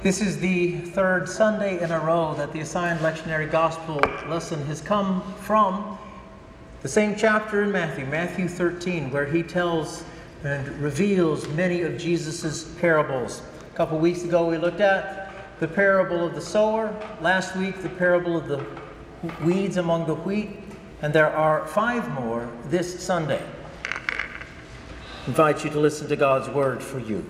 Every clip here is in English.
This is the third Sunday in a row that the assigned lectionary gospel lesson has come from the same chapter in Matthew, Matthew 13, where he tells and reveals many of Jesus' parables. A couple weeks ago we looked at the parable of the sower. Last week the parable of the weeds among the wheat. And there are 5 more this Sunday. I invite you to listen to God's word for you.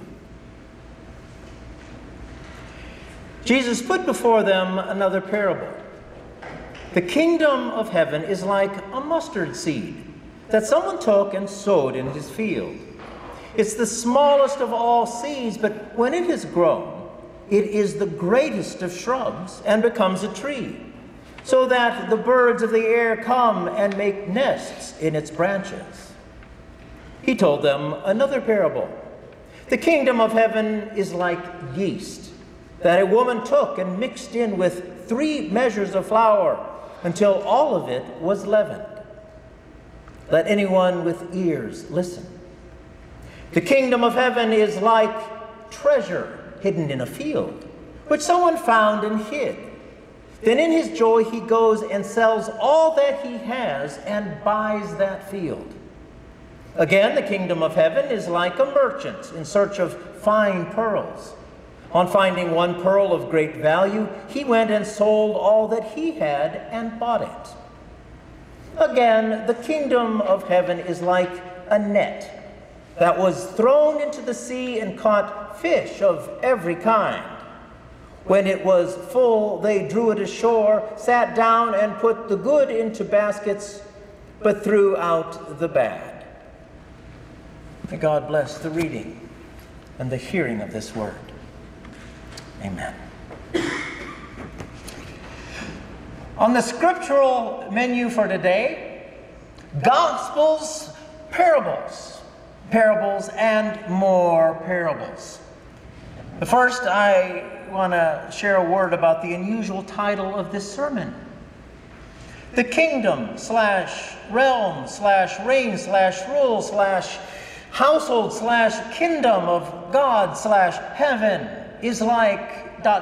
Jesus put before them another parable. The kingdom of heaven is like a mustard seed that someone took and sowed in his field. It's the smallest of all seeds, but when it has grown, it is the greatest of shrubs and becomes a tree, so that the birds of the air come and make nests in its branches. He told them another parable. The kingdom of heaven is like yeast that a woman took and mixed in with 3 measures of flour until all of it was leavened. Let anyone with ears listen. The kingdom of heaven is like treasure hidden in a field, which someone found and hid. Then in his joy he goes and sells all that he has and buys that field. Again, the kingdom of heaven is like a merchant in search of fine pearls. On finding one pearl of great value, he went and sold all that he had and bought it. Again, the kingdom of heaven is like a net that was thrown into the sea and caught fish of every kind. When it was full, they drew it ashore, sat down, and put the good into baskets, but threw out the bad. May God bless the reading and the hearing of this word. Amen. On the scriptural menu for today, Gospels, parables, and more parables. But first, I want to share a word about the unusual title of this sermon. The kingdom / realm / reign / rule / household / kingdom of God / heaven is like ...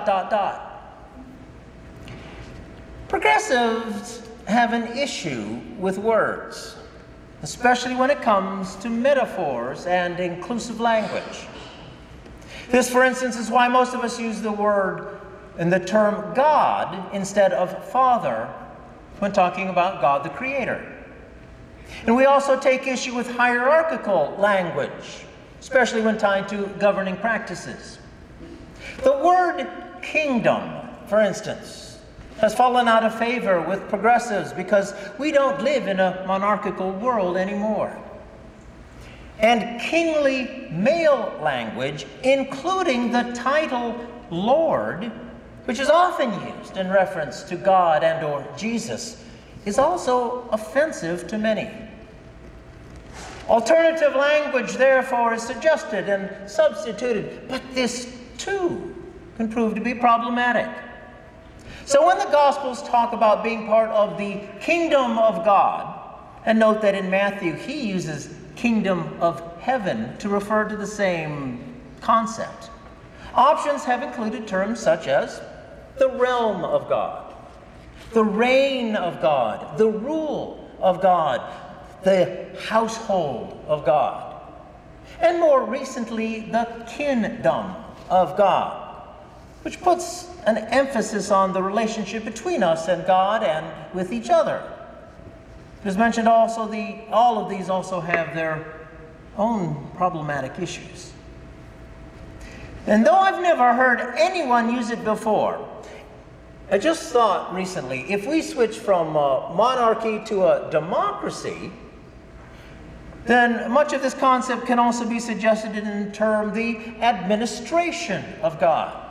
Progressives have an issue with words, especially when it comes to metaphors and inclusive language. This, for instance, is why most of us use the word and the term God instead of Father when talking about God the Creator. And we also take issue with hierarchical language, especially when tied to governing practices. The word kingdom, for instance, has fallen out of favor with progressives because we don't live in a monarchical world anymore. And kingly male language, including the title Lord, which is often used in reference to God and or Jesus, is also offensive to many. Alternative language, therefore, is suggested and substituted, but this too can prove to be problematic. So when the Gospels talk about being part of the kingdom of God, and note that in Matthew he uses kingdom of heaven to refer to the same concept, options have included terms such as the realm of God, the reign of God, the rule of God, the household of God, and more recently, the kingdom of God, which puts an emphasis on the relationship between us and God and with each other. As mentioned, also all of these also have their own problematic issues. And though I've never heard anyone use it before, I just thought recently, if we switch from monarchy to a democracy, then much of this concept can also be suggested in the term the administration of God.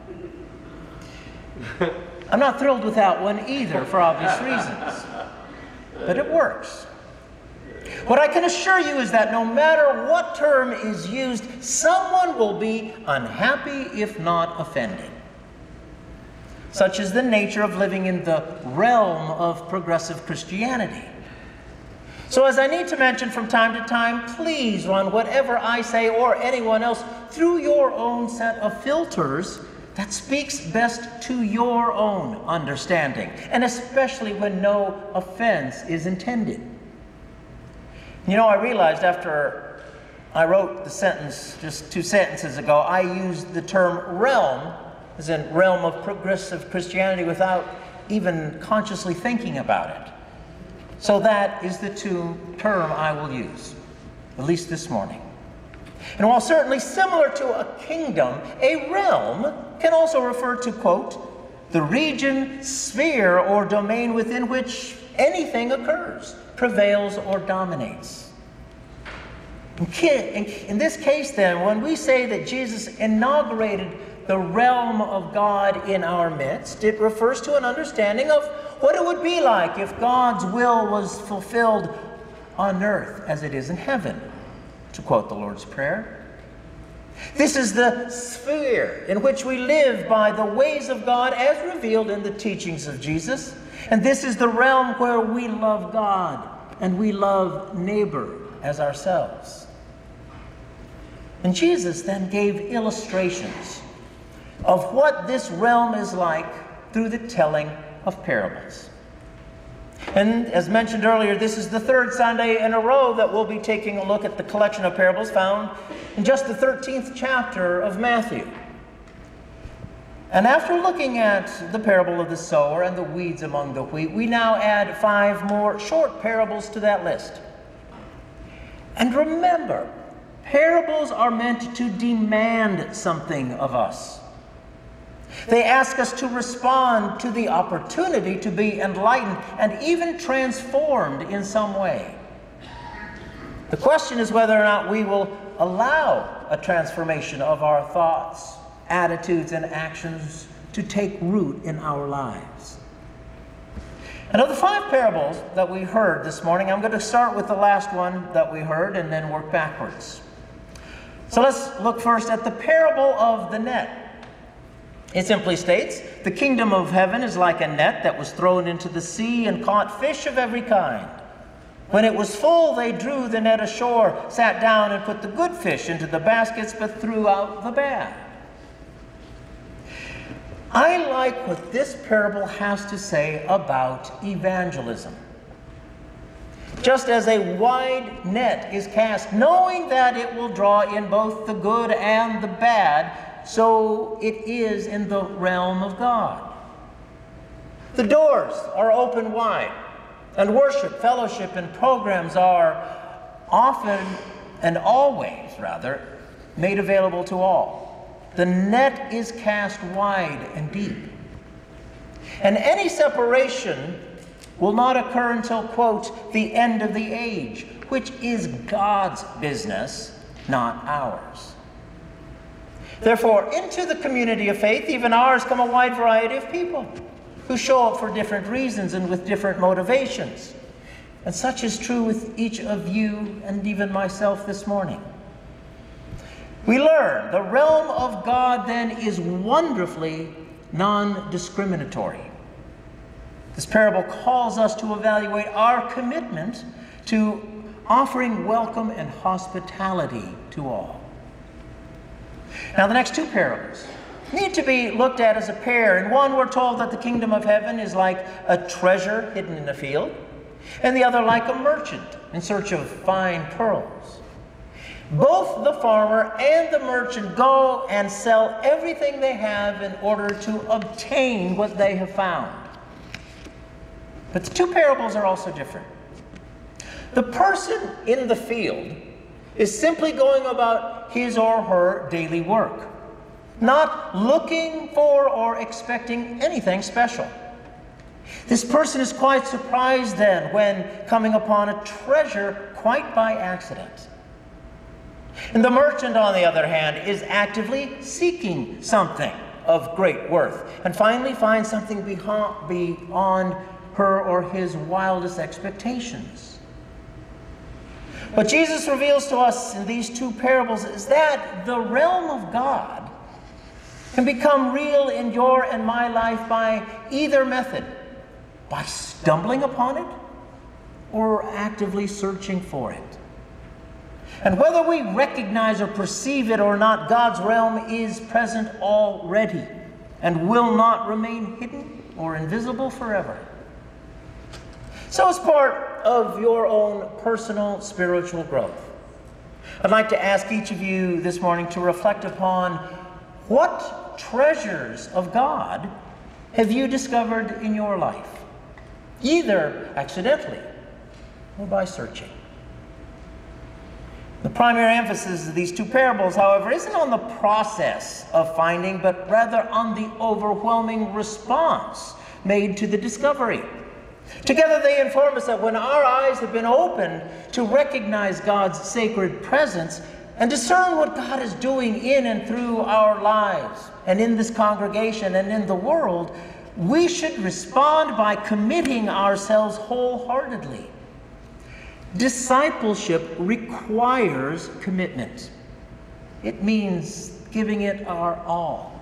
I'm not thrilled with that one either, for obvious reasons. But it works. What I can assure you is that no matter what term is used, someone will be unhappy if not offended. Such is the nature of living in the realm of progressive Christianity. So as I need to mention from time to time, please run whatever I say or anyone else through your own set of filters that speaks best to your own understanding, and especially when no offense is intended. You know, I realized after I wrote the sentence just 2 sentences ago, I used the term realm, as in realm of progressive Christianity, without even consciously thinking about it. So that is the term I will use, at least this morning. And while certainly similar to a kingdom, a realm can also refer to, quote, the region, sphere, or domain within which anything occurs, prevails, or dominates. In this case, then, when we say that Jesus inaugurated the realm of God in our midst, it refers to an understanding of what it would be like if God's will was fulfilled on earth as it is in heaven, to quote the Lord's Prayer. This is the sphere in which we live by the ways of God as revealed in the teachings of Jesus. And this is the realm where we love God and we love neighbor as ourselves. And Jesus then gave illustrations of what this realm is like through the telling of parables. And as mentioned earlier, this is the 3rd Sunday in a row that we'll be taking a look at the collection of parables found in just the 13th chapter of Matthew. And after looking at the parable of the sower and the weeds among the wheat, we now add 5 more short parables to that list. And remember, parables are meant to demand something of us. They ask us to respond to the opportunity to be enlightened and even transformed in some way. The question is whether or not we will allow a transformation of our thoughts, attitudes, and actions to take root in our lives. And of the 5 parables that we heard this morning, I'm going to start with the last one that we heard and then work backwards. So let's look first at the parable of the net. It simply states, the kingdom of heaven is like a net that was thrown into the sea and caught fish of every kind. When it was full, they drew the net ashore, sat down and put the good fish into the baskets, but threw out the bad. I like what this parable has to say about evangelism. Just as a wide net is cast, knowing that it will draw in both the good and the bad, so it is in the realm of God. The doors are open wide, and worship, fellowship, and programs are often and always, made available to all. The net is cast wide and deep. And any separation will not occur until, quote, the end of the age, which is God's business, not ours. Therefore, into the community of faith, even ours, come a wide variety of people who show up for different reasons and with different motivations. And such is true with each of you and even myself this morning. We learn the realm of God then is wonderfully non-discriminatory. This parable calls us to evaluate our commitment to offering welcome and hospitality to all. Now, the next 2 parables need to be looked at as a pair. In one, we're told that the kingdom of heaven is like a treasure hidden in a field, and the other like a merchant in search of fine pearls. Both the farmer and the merchant go and sell everything they have in order to obtain what they have found. But the 2 parables are also different. The person in the field is simply going about his or her daily work, not looking for or expecting anything special. This person is quite surprised then when coming upon a treasure quite by accident. And the merchant, on the other hand, is actively seeking something of great worth and finally finds something beyond her or his wildest expectations. What Jesus reveals to us in these 2 parables is that the realm of God can become real in your and my life by either method, by stumbling upon it or actively searching for it. And whether we recognize or perceive it or not, God's realm is present already and will not remain hidden or invisible forever. So as part of your own personal spiritual growth, I'd like to ask each of you this morning to reflect upon what treasures of God have you discovered in your life, either accidentally or by searching. The primary emphasis of these two parables, however, isn't on the process of finding, but rather on the overwhelming response made to the discovery. Together they inform us that when our eyes have been opened to recognize God's sacred presence and discern what God is doing in and through our lives and in this congregation and in the world, we should respond by committing ourselves wholeheartedly. Discipleship requires commitment. It means giving it our all.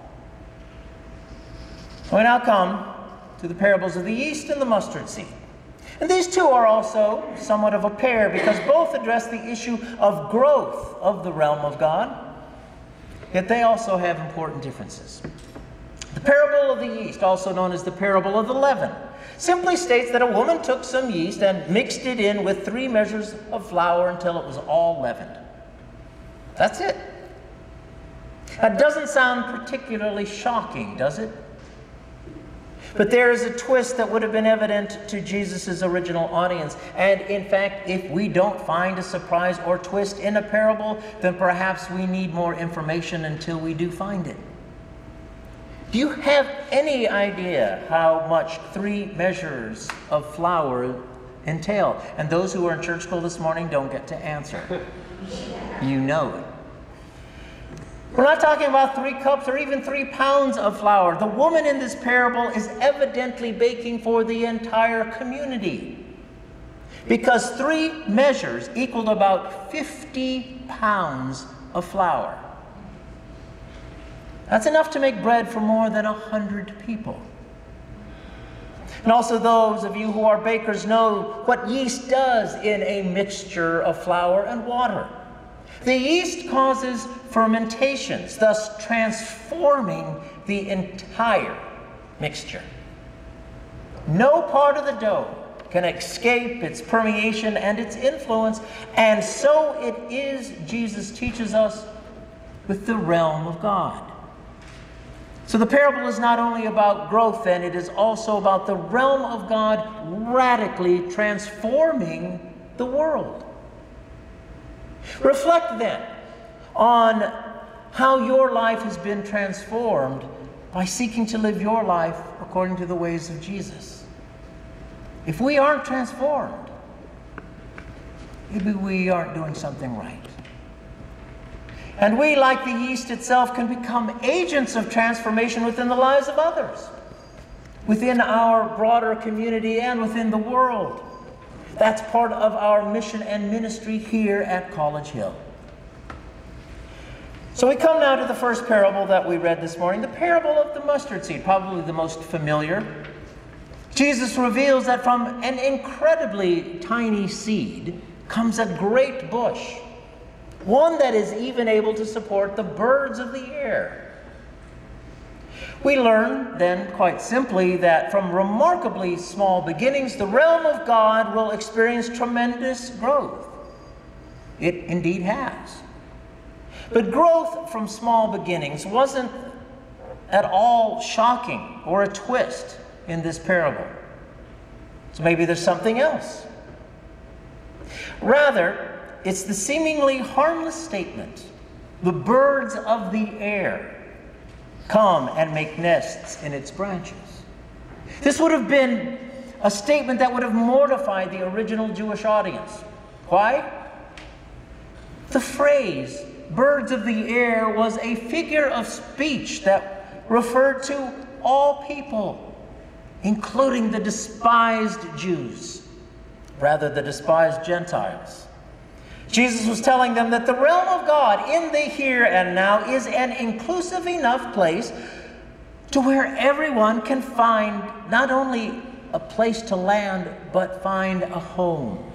We now come to the parables of the yeast and the mustard seed. And these two are also somewhat of a pair because both address the issue of growth of the realm of God, yet they also have important differences. The parable of the yeast, also known as the parable of the leaven, simply states that a woman took some yeast and mixed it in with 3 measures of flour until it was all leavened. That's it. That doesn't sound particularly shocking, does it? But there is a twist that would have been evident to Jesus' original audience. And in fact, if we don't find a surprise or twist in a parable, then perhaps we need more information until we do find it. Do you have any idea how much 3 measures of flour entail? And those who are in church school this morning don't get to answer. You know it. We're not talking about 3 cups or even 3 pounds of flour. The woman in this parable is evidently baking for the entire community, because 3 measures equaled about 50 pounds of flour. That's enough to make bread for more than 100 people. And also those of you who are bakers know what yeast does in a mixture of flour and water. The yeast causes fermentations, thus transforming the entire mixture. No part of the dough can escape its permeation and its influence, and so it is, Jesus teaches us, with the realm of God. So the parable is not only about growth, then, it is also about the realm of God radically transforming the world. Reflect then on how your life has been transformed by seeking to live your life according to the ways of Jesus. If we aren't transformed, maybe we aren't doing something right. And we, like the yeast itself, can become agents of transformation within the lives of others, within our broader community and within the world. That's part of our mission and ministry here at College Hill. So we come now to the first parable that we read this morning, the parable of the mustard seed, probably the most familiar. Jesus reveals that from an incredibly tiny seed comes a great bush, one that is even able to support the birds of the air. We learn then, quite simply, that from remarkably small beginnings, the realm of God will experience tremendous growth. It indeed has. But growth from small beginnings wasn't at all shocking or a twist in this parable. So maybe there's something else. Rather, it's the seemingly harmless statement, the birds of the air come and make nests in its branches. This would have been a statement that would have mortified the original Jewish audience. Why? The phrase, birds of the air, was a figure of speech that referred to all people, including the despised Jews, rather the despised Gentiles. Jesus was telling them that the realm of God in the here and now is an inclusive enough place to where everyone can find not only a place to land, but find a home.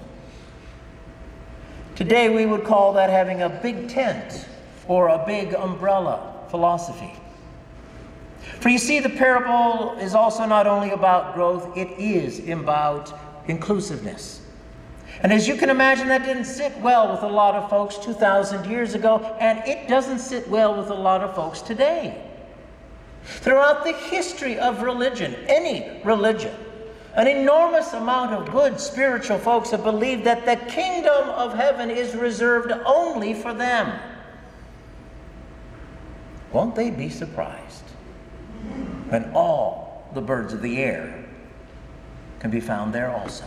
Today we would call that having a big tent or a big umbrella philosophy. For you see, the parable is also not only about growth, it is about inclusiveness. And as you can imagine, that didn't sit well with a lot of folks 2,000 years ago, and it doesn't sit well with a lot of folks today. Throughout the history of religion, any religion, an enormous amount of good spiritual folks have believed that the kingdom of heaven is reserved only for them. Won't they be surprised when all the birds of the air can be found there also?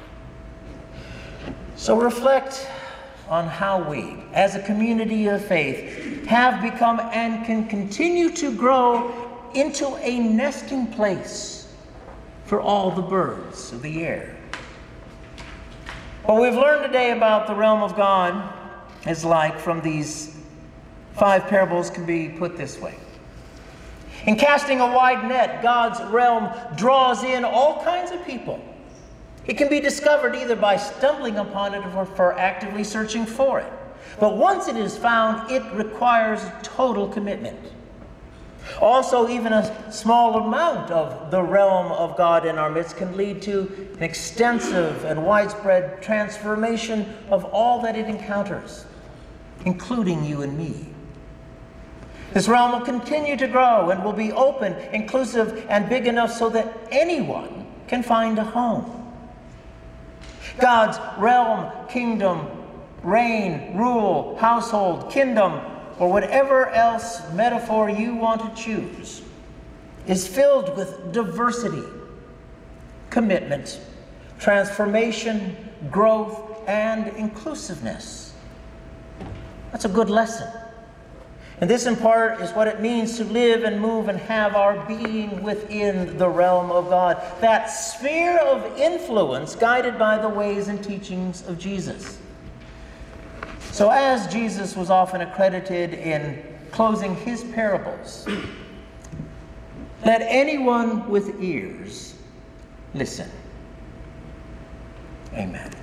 So reflect on how we, as a community of faith, have become and can continue to grow into a nesting place for all the birds of the air. What we've learned today about the realm of God is like from these 5 parables can be put this way. In casting a wide net, God's realm draws in all kinds of people. It can be discovered either by stumbling upon it or for actively searching for it. But once it is found, it requires total commitment. Also, even a small amount of the realm of God in our midst can lead to an extensive and widespread transformation of all that it encounters, including you and me. This realm will continue to grow and will be open, inclusive, and big enough so that anyone can find a home. God's realm, kingdom, reign, rule, household, kingdom, or whatever else metaphor you want to choose, is filled with diversity, commitment, transformation, growth, and inclusiveness. That's a good lesson. And this, in part, is what it means to live and move and have our being within the realm of God. That sphere of influence guided by the ways and teachings of Jesus. So as Jesus was often accredited in closing his parables, let anyone with ears listen. Amen.